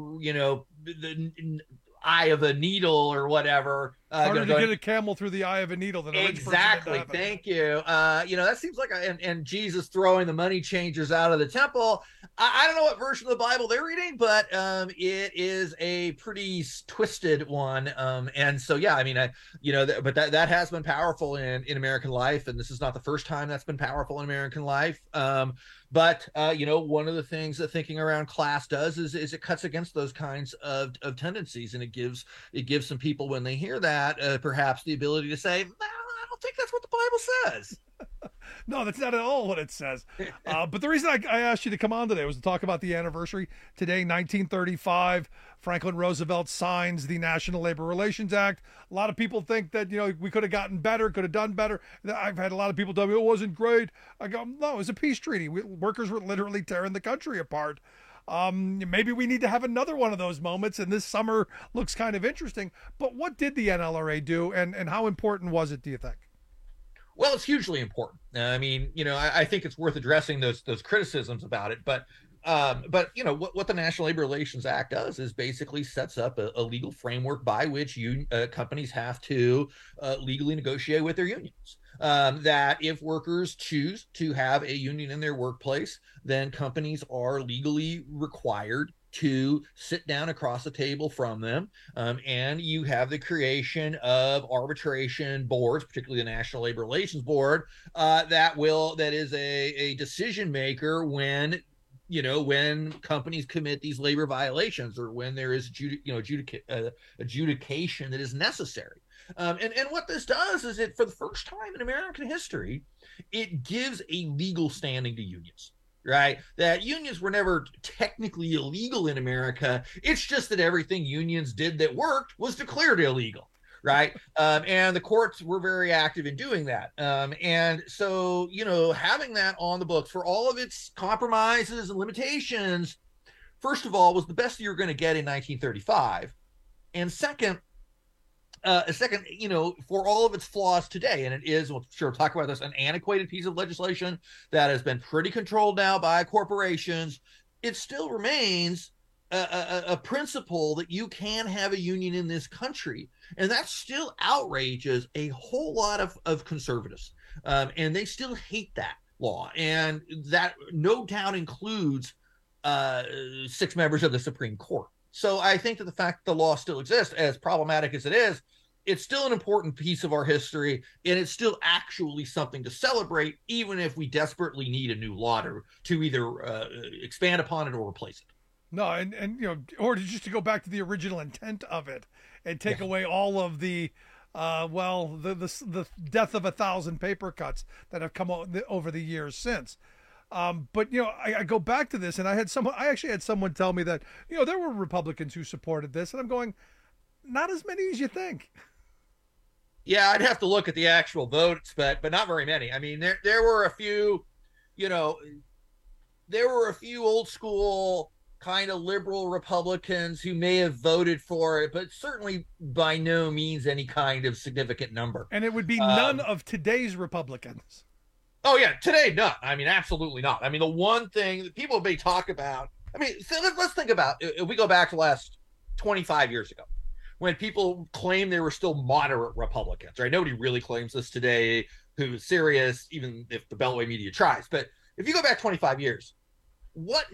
Speaker 6: eye of a needle or whatever.
Speaker 18: Harder to get a camel through the eye of a needle than a rich person into heaven.
Speaker 6: Thank you. That seems like and Jesus throwing the money changers out of the temple. I don't know what version of the Bible they're reading, but it is a pretty twisted one. And so, yeah, I mean, but that has been powerful in American life, and this is not the first time that's been powerful in American life. But one of the things that thinking around class does is it cuts against those kinds of tendencies, and it gives some people, when they hear that, perhaps the ability to say, "No, I don't think that's what the Bible says."
Speaker 18: No, that's not at all what it says. But the reason I asked you to come on today was to talk about the anniversary. Today, 1935, Franklin Roosevelt signs the National Labor Relations Act. A lot of people think that, we could have gotten better, could have done better. I've had a lot of people tell me it wasn't great. I go, no, it was a peace treaty. Workers were literally tearing the country apart. Maybe we need to have another one of those moments, and this summer looks kind of interesting. But what did the NLRA do, and how important was it, do you think?
Speaker 6: Well, it's hugely important. I mean, I think it's worth addressing those criticisms about it. But what the National Labor Relations Act does is basically sets up a legal framework by which companies have to legally negotiate with their unions. That if workers choose to have a union in their workplace, then companies are legally required to sit down across the table from them, and you have the creation of arbitration boards, particularly the National Labor Relations Board, that is a decision maker when companies commit these labor violations, or when there is adjudication that is necessary. And what this does is, it, for the first time in American history, it gives a legal standing to unions. Right? That unions were never technically illegal in America. It's just that everything unions did that worked was declared illegal. Right? And the courts were very active in doing that. And so, having that on the books for all of its compromises and limitations, first of all, was the best you're going to get in 1935. And second, for all of its flaws today, and it is, we'll talk about this, an antiquated piece of legislation that has been pretty controlled now by corporations, it still remains a principle that you can have a union in this country. And that still outrages a whole lot of conservatives. And they still hate that law. And that no doubt includes 6 members of the Supreme Court. So I think that the fact that the law still exists, as problematic as it is, it's still an important piece of our history, and it's still actually something to celebrate, even if we desperately need a new law to either expand upon it or replace it.
Speaker 18: No, and or just to go back to the original intent of it and take away all of the the death of 1,000 paper cuts that have come over the years since. But I go back to this, and I actually had someone tell me that there were Republicans who supported this, and I'm going, not as many as you think.
Speaker 6: Yeah, I'd have to look at the actual votes, but not very many. I mean, there were a few, there were a few old school kind of liberal Republicans who may have voted for it, but certainly by no means any kind of significant number.
Speaker 18: And it would be none of today's Republicans.
Speaker 6: Oh, yeah, today, none. I mean, absolutely not. I mean, the one thing that people may talk about, let's think about, if we go back to the last 25 years ago, when people claim they were still moderate Republicans, right? Nobody really claims this today who's serious, even if the Beltway media tries. But if you go back 25 years, what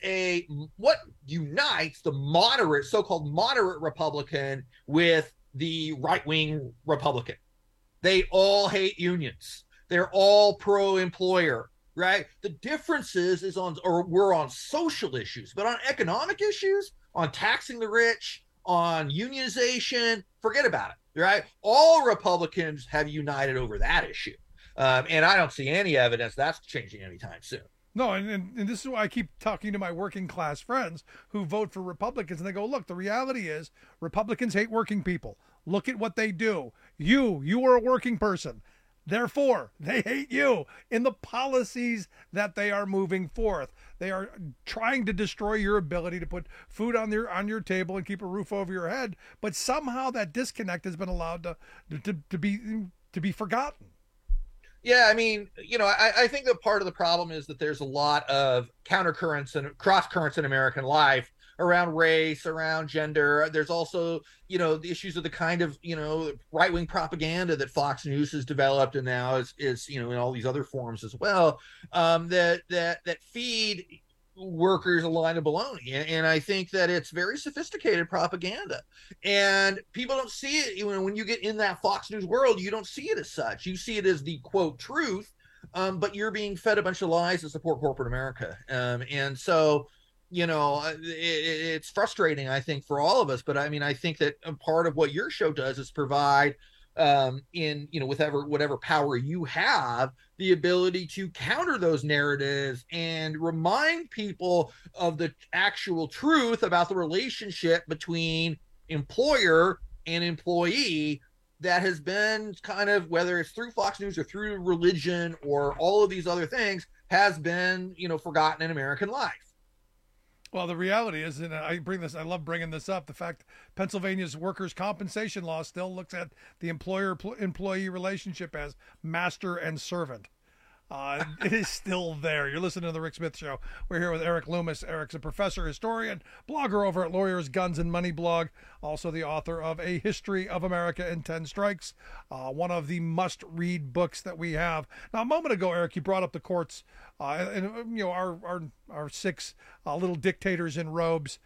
Speaker 6: unites the so-called moderate Republican with the right-wing Republican? They all hate unions. They're all pro-employer, right? The differences were on social issues, but on economic issues, on taxing the rich, on unionization, forget about it, right? All Republicans have united over that issue. And I don't see any evidence that's changing anytime soon.
Speaker 18: No, and this is why I keep talking to my working class friends who vote for Republicans, and they go, look, the reality is Republicans hate working people. Look at what they do. You are a working person. Therefore, they hate you in the policies that they are moving forth. They are trying to destroy your ability to put food on your table and keep a roof over your head. But somehow that disconnect has been allowed to be forgotten.
Speaker 6: Yeah, I mean, I think that part of the problem is that there's a lot of countercurrents and cross currents in American life around race, around gender. There's also, the issues of the kind of, right-wing propaganda that Fox News has developed and now is in all these other forms as well, that feed workers a line of baloney. And I think that it's very sophisticated propaganda. And people don't see it. When you get in that Fox News world, you don't see it as such. You see it as the, quote, truth, but you're being fed a bunch of lies to support corporate America. And so, it's frustrating, I think, for all of us. But I mean, I think that a part of what your show does is provide with whatever power you have, the ability to counter those narratives and remind people of the actual truth about the relationship between employer and employee that has been kind of, whether it's through Fox News or through religion or all of these other things, has been, forgotten in American life.
Speaker 18: Well, the reality is, and I love bringing this up, the fact Pennsylvania's workers' compensation law still looks at the employer-employee relationship as master and servant. It is still there. You're listening to The Rick Smith Show. We're here with Eric Loomis. Eric's a professor, historian, blogger over at Lawyers, Guns, and Money blog, also the author of A History of America in 10 Strikes, one of the must-read books that we have. Now, a moment ago, Eric, you brought up the courts, and our six little dictators in robes.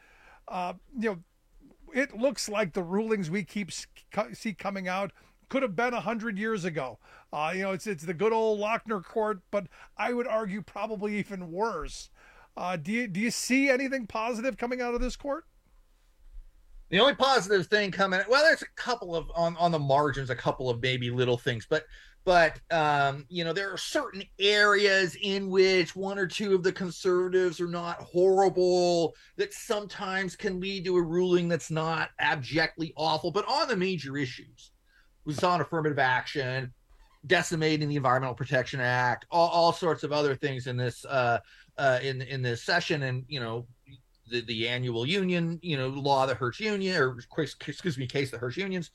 Speaker 18: It looks like the rulings we see coming out could have been 100 years ago. It's the good old Lochner court, but I would argue probably even worse. Do you see anything positive coming out of this court?
Speaker 6: The only positive thing coming, well, there's a couple of on the margins, a couple of maybe little things, but there are certain areas in which one or two of the conservatives are not horrible, that sometimes can lead to a ruling that's not abjectly awful. But on the major issues, we saw an affirmative action, decimating the Environmental Protection Act, all sorts of other things in this in this session, and the annual union law that hurts union, or case that hurts unions.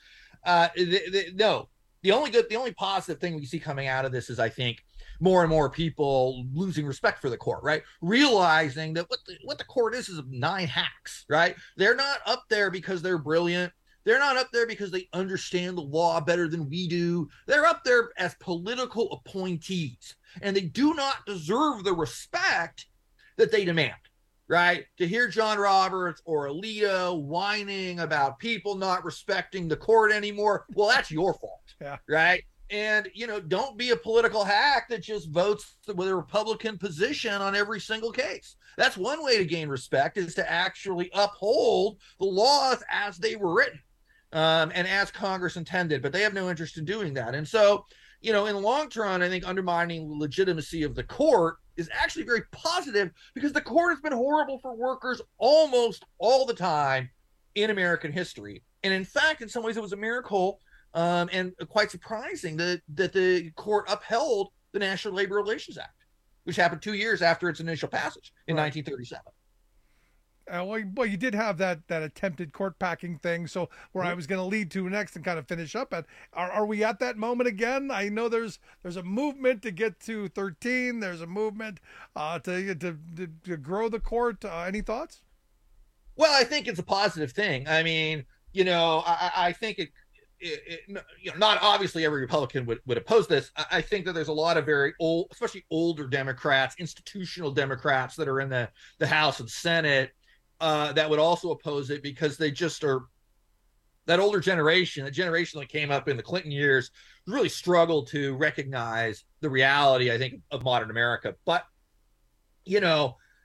Speaker 6: The only positive thing we see coming out of this is, I think, more and more people losing respect for the court, right? Realizing that what the court is 9 hacks, right? They're not up there because they're brilliant. They're not up there because they understand the law better than we do. They're up there as political appointees, and they do not deserve the respect that they demand, right? To hear John Roberts or Alito whining about people not respecting the court anymore, well, that's your fault, right? And, don't be a political hack that just votes with a Republican position on every single case. That's one way to gain respect, is to actually uphold the laws as they were written. And as Congress intended, but they have no interest in doing that. And so, in the long run, I think undermining the legitimacy of the court is actually very positive, because the court has been horrible for workers almost all the time in American history. And in fact, in some ways, it was a miracle and quite surprising that the court upheld the National Labor Relations Act, which happened 2 years after its initial passage in 1937.
Speaker 18: Well, you did have that attempted court packing thing. So where I was going to lead to next and kind of finish up at, are we at that moment again? I know there's a movement to get to 13. There's a movement to grow the court. Any thoughts?
Speaker 6: Well, I think it's a positive thing. I mean, I think not obviously every Republican would oppose this. I think that there's a lot of very old, especially older Democrats, institutional Democrats that are in the House and Senate, that would also oppose it, because they just are that older generation, the generation that came up in the Clinton years, really struggled to recognize the reality, I think, of modern America. But,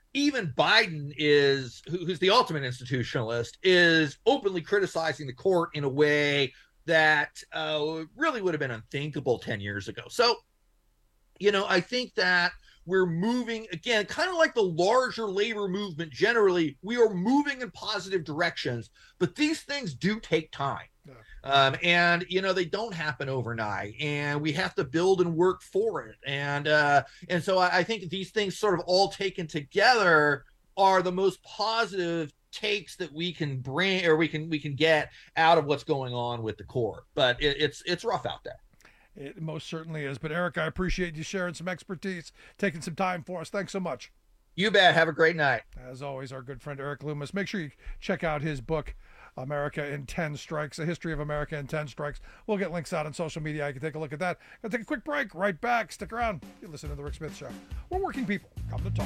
Speaker 6: even Biden who's the ultimate institutionalist, is openly criticizing the court in a way that really would have been unthinkable 10 years ago. So, I think that we're moving, again, kind of like the larger labor movement generally, we are moving in positive directions, but these things do take time. Yeah. And they don't happen overnight, and we have to build and work for it. And so I think these things sort of all taken together are the most positive takes that we can bring, or we can get out of what's going on with the court. But it's rough out there.
Speaker 18: It most certainly is. But Eric, I appreciate you sharing some expertise, taking some time for us. Thanks so much.
Speaker 6: You bet. Have a great night.
Speaker 18: As always, our good friend Eric Loomis. Make sure you check out his book, America in 10 Strikes, A History of America in 10 Strikes. We'll get links out on social media. I can take a look at that. Gonna take a quick break. Right back. Stick around. You listen to The Rick Smith Show. We're working people. Come to talk.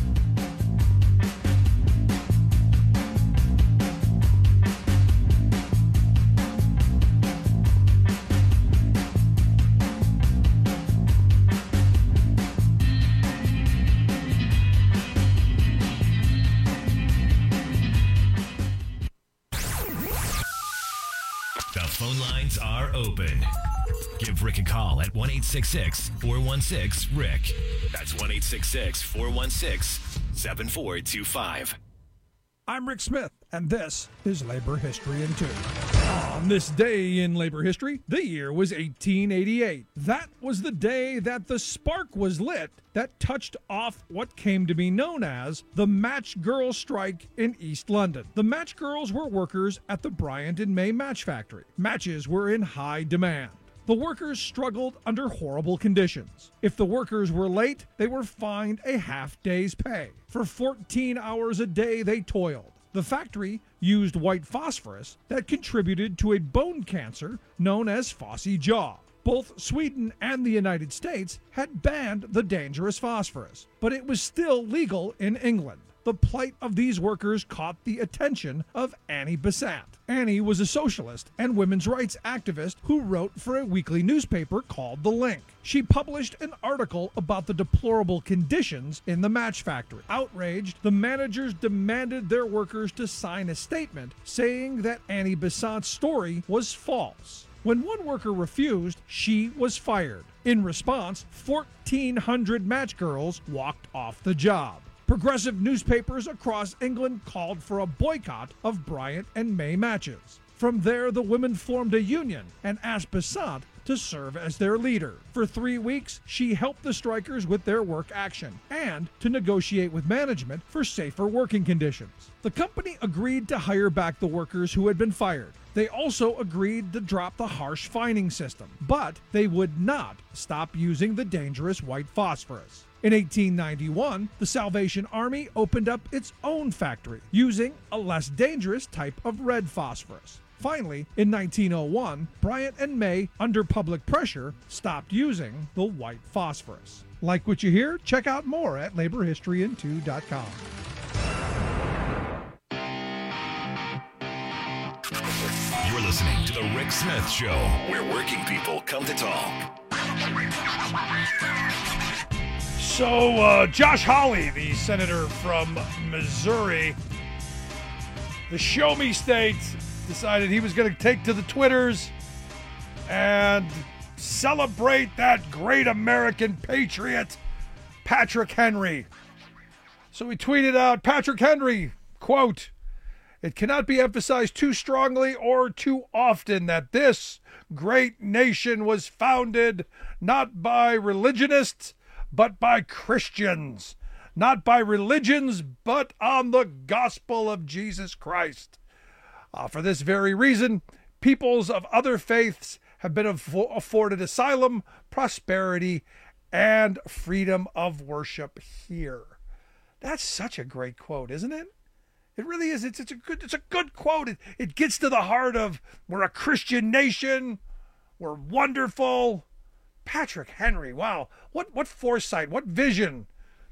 Speaker 1: Phone lines are open. Give Rick a call at 1-866-416-RICK. That's 1-866-416-7425.
Speaker 18: I'm Rick Smith, and this is Labor History in 2. On this day in labor history, the year was 1888. That was the day that the spark was lit that touched off what came to be known as the Match Girl strike in East London. The Match Girls were workers at the Bryant and May Match Factory. Matches were in high demand. The workers struggled under horrible conditions. If the workers were late, they were fined a half-day's pay. For 14 hours a day, they toiled. The factory used white phosphorus that contributed to a bone cancer known as phossy jaw. Both Sweden and the United States had banned the dangerous phosphorus, but it was still legal in England. The plight of these workers caught the attention of Annie Besant. Annie was a socialist and women's rights activist who wrote for a weekly newspaper called The Link. She published an article about the deplorable conditions in the match factory. Outraged, the managers demanded their workers to sign a statement saying that Annie Besant's story was false. When one worker refused, she was fired. In response, 1,400 match girls walked off the job. Progressive newspapers across England called for a boycott of Bryant and May matches. From there, the women formed a union and asked Besant to serve as their leader. For 3 weeks, she helped the strikers with their work action and to negotiate with management for safer working conditions. The company agreed to hire back the workers who had been fired. They also agreed to drop the harsh fining system, but they would not stop using the dangerous white phosphorus. In 1891, the Salvation Army opened up its own factory using a less dangerous type of red phosphorus. Finally, in 1901, Bryant and May, under public pressure, stopped using the white phosphorus. Like what you hear? Check out more at laborhistoryin2.com.
Speaker 1: You're listening to The Rick Smith Show, where working people come to talk.
Speaker 18: So, Josh Hawley, the senator from Missouri, the Show Me State, decided he was going to take to the Twitters and celebrate that great American patriot, Patrick Henry. So he tweeted out, Patrick Henry, quote, "It cannot be emphasized too strongly or too often that this great nation was founded not by religionists, but by Christians, not by religions, but on the gospel of Jesus Christ. For this very reason, peoples of other faiths have been afforded asylum, prosperity, and freedom of worship here." That's such a great quote, isn't it? It really is. It's a good quote. It gets to the heart of, we're a Christian nation. We're wonderful. Patrick Henry, wow. What foresight, what vision.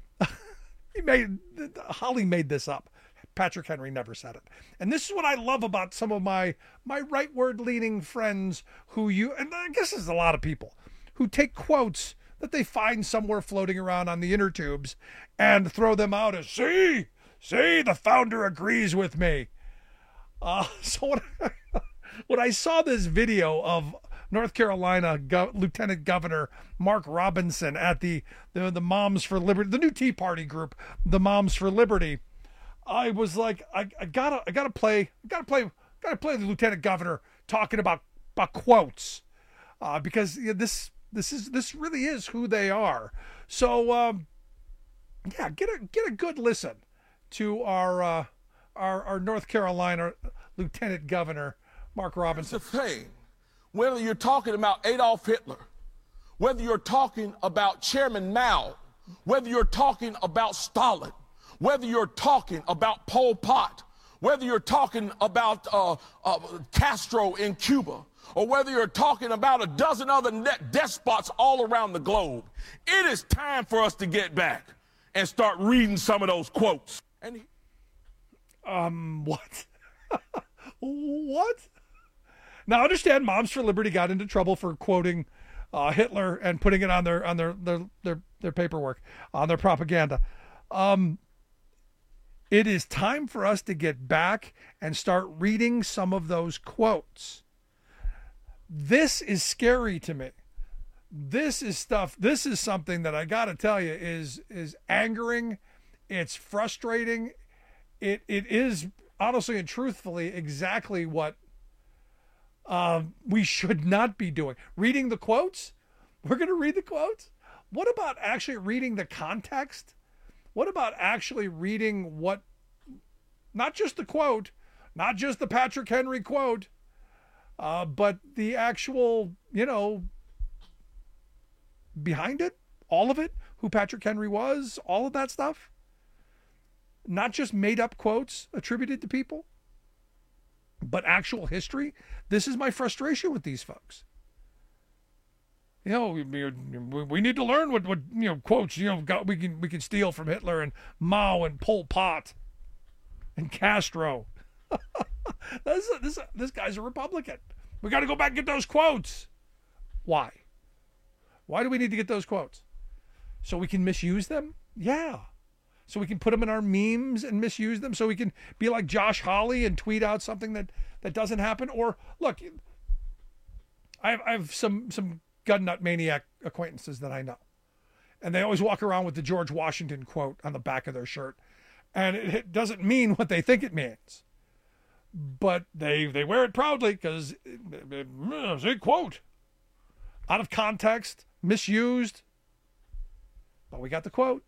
Speaker 18: Holly made this up. Patrick Henry never said it. And this is what I love about some of my rightward leaning friends and I guess there's a lot of people who take quotes that they find somewhere floating around on the inner tubes and throw them out as, see, the founder agrees with me. So when I saw this video of North Carolina Lieutenant Governor Mark Robinson at the Moms for Liberty, the new Tea Party group, the Moms for Liberty, I was like, I gotta play the Lieutenant Governor talking about quotes, because this really is who they are. So yeah, get a good listen to our North Carolina Lieutenant Governor Mark Robinson.
Speaker 5: It's the thing. Whether you're talking about Adolf Hitler, whether you're talking about Chairman Mao, whether you're talking about Stalin, whether you're talking about Pol Pot, whether you're talking about Castro in Cuba, or whether you're talking about a dozen other despots all around the globe, it is time for us to get back and start reading some of those quotes.
Speaker 18: What? What? Now, understand, Moms for Liberty got into trouble for quoting Hitler and putting it on their paperwork, on their propaganda. It is time for us to get back and start reading some of those quotes. This is scary to me. This is something that I got to tell you is angering. It's frustrating. It is honestly and truthfully exactly what we should not be doing. Reading the quotes? We're going to read the quotes? What about actually reading the context? What about actually reading what, not just the quote, not just the Patrick Henry quote, but the actual, behind it, all of it, who Patrick Henry was, all of that stuff? Not just made up quotes attributed to people, but actual history. This is my frustration with these folks. We need to learn what quotes we can steal from Hitler and Mao and Pol Pot and Castro. This guy's a Republican. We got to go back and get those quotes. Why? Why do we need to get those quotes? So we can misuse them? Yeah. So we can put them in our memes and misuse them, so we can be like Josh Hawley and tweet out something that doesn't happen. Or look, I have some gun nut maniac acquaintances that I know, and they always walk around with the George Washington quote on the back of their shirt, and it doesn't mean what they think it means, but they wear it proudly because it's a quote, out of context, misused, but we got the quote.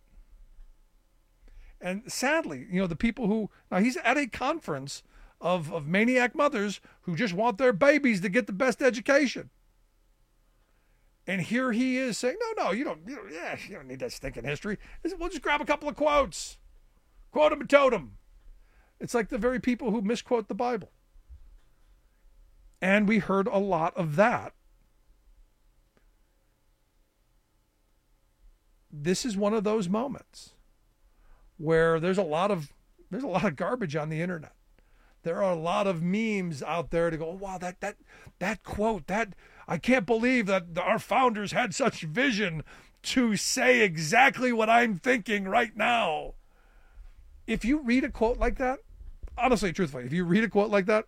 Speaker 18: And sadly, the people who, now he's at a conference of maniac mothers who just want their babies to get the best education. And here he is saying, no, you don't need that stinking history. We'll just grab a couple of quotes. Quote them and tote them. It's like the very people who misquote the Bible. And we heard a lot of that. This is one of those moments where there's a lot of garbage on the internet. There are a lot of memes out there to go, wow, that quote, that I can't believe that our founders had such vision to say exactly what I'm thinking right now. If you read a quote like that, honestly, truthfully, if you read a quote like that,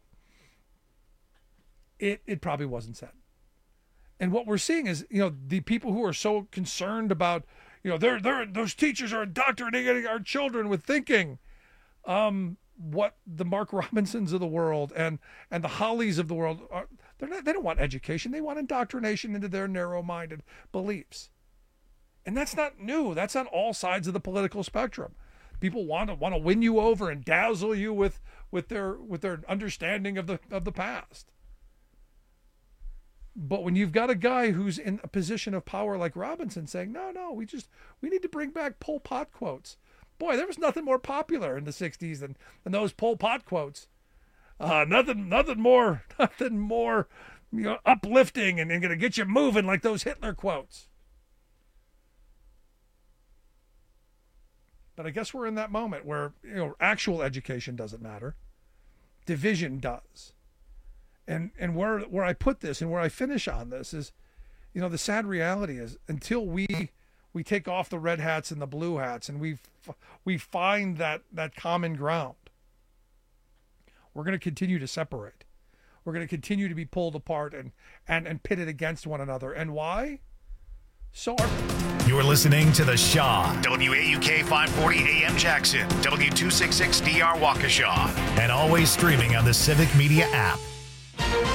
Speaker 18: it probably wasn't said. And what we're seeing is, the people who are so concerned about, those teachers are indoctrinating our children with thinking. What the Mark Robinsons of the world and the Hollies of the world are, they don't want education. They want indoctrination into their narrow-minded beliefs. And that's not new. That's on all sides of the political spectrum. People want to win you over and dazzle you with their understanding of the past. But when you've got a guy who's in a position of power like Robinson saying, no, we need to bring back Pol Pot quotes. Boy, there was nothing more popular in the 60s than those Pol Pot quotes. Nothing more uplifting and going to get you moving like those Hitler quotes. But I guess we're in that moment where actual education doesn't matter. Division does. And where I put this and where I finish on this is, you know, the sad reality is until we take off the red hats and the blue hats and we find that common ground, we're going to continue to separate. We're going to continue to be pulled apart and pitted against one another. And why?
Speaker 1: You're listening to The Shaw, WAUK 540 AM Jackson, W266DR Waukesha, and always streaming on the Civic Media app.